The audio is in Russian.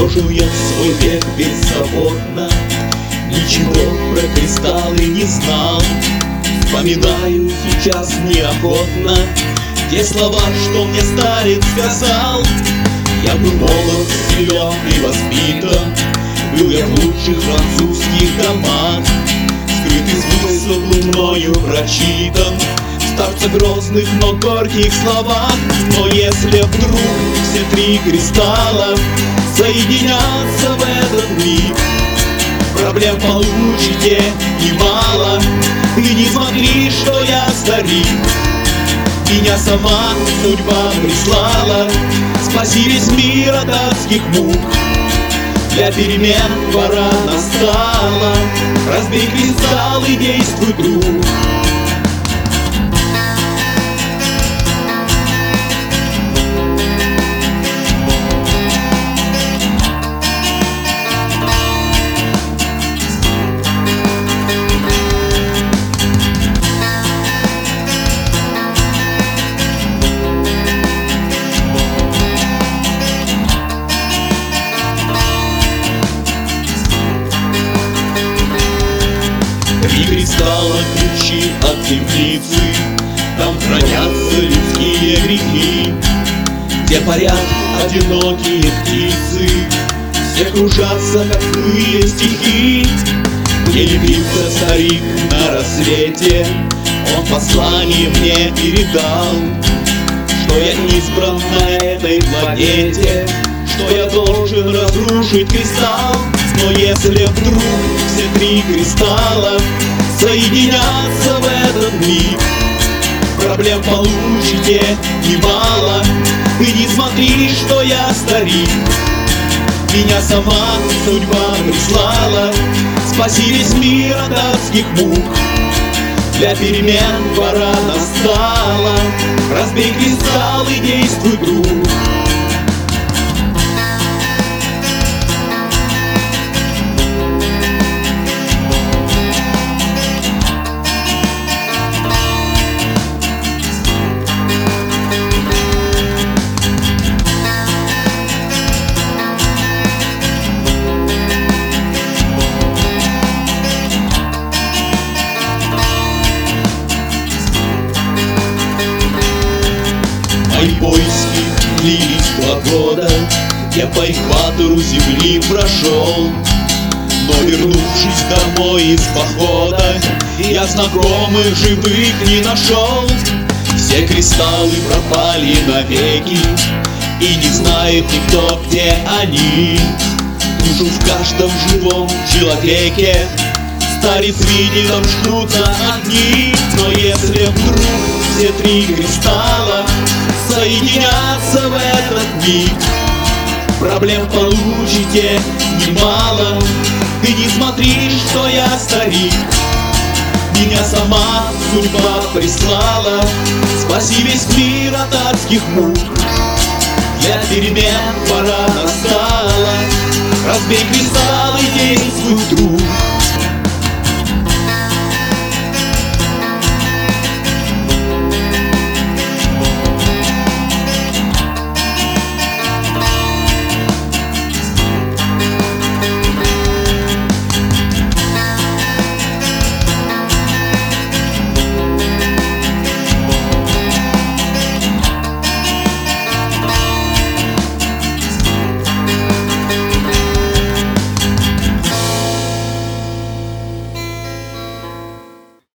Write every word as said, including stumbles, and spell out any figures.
Прожил я свой век беззаботно, ничего про кристаллы не знал. Вспоминаю сейчас неохотно те слова, что мне старец сказал. Я был молод, силен и воспитан, был я в лучших французских домах. Скрытый смысл был мною прочитан в старца грозных, но горьких словах. Но если вдруг все три кристалла соединятся в этот миг, проблем получите немало. Ты не смотри, что я старик, меня сама судьба прислала. Спаси весь мир от адских мук, для перемен пора настала. Разбей кристалл и действуй, друг. Три кристалла ключи от темницы, там хранятся людские грехи, где парят одинокие птицы, все кружатся, как злые стихи. Мне явился старик на рассвете, он послание мне передал, что я избран на этой планете, что я должен разрушить кристалл. Но если вдруг все три кристалла соединятся в этот миг, проблем получите немало. Ты не смотри, что я старик, меня сама судьба прислала. Спаси весь мир от адских мук, для перемен пора настала. Разбей кристалл и действуй, друг. Мои поиски длились два года, я по экватору земли прошел. Но вернувшись домой из похода, я знакомых живых не нашел. Все кристаллы пропали навеки, и не знает никто, где они. Душу в каждом живом человеке старец видит, там ждут на огни. Но если вдруг все три кристалла соединятся в этот миг, проблем получите немало. Ты не смотри, что я старик, меня сама судьба прислала. Спаси весь мир от адских мук, для перемен пора настала. Разбей кристалл и действуй, друг.